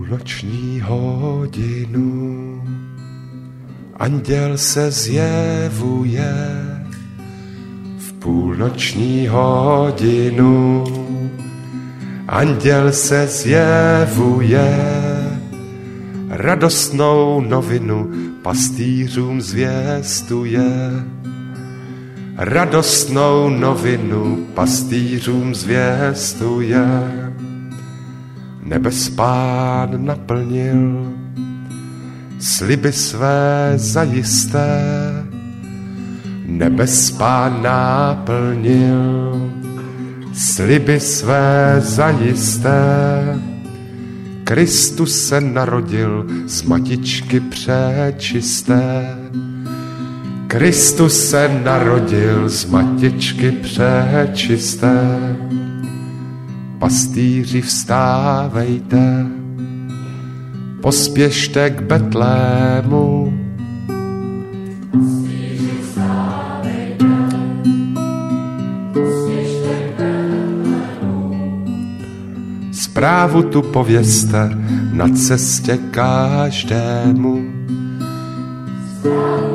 půlnoční hodinu anděl se zjevuje. V půlnoční hodinu anděl se zjevuje. Radostnou novinu pastýřům zvěstuje. Radostnou novinu pastýřům zvěstuje. Nebes Pán naplnil sliby své zajisté. Nebes Pán naplnil sliby své zajisté. Kristus se narodil z matičky přečisté. Kristus se narodil z matičky přečisté. Pastýři, vstávejte, pospěšte k Betlému. Pastýři, vstávejte, pospěšte k Betlému. Zprávu tu povězte na cestě každému. Zprávu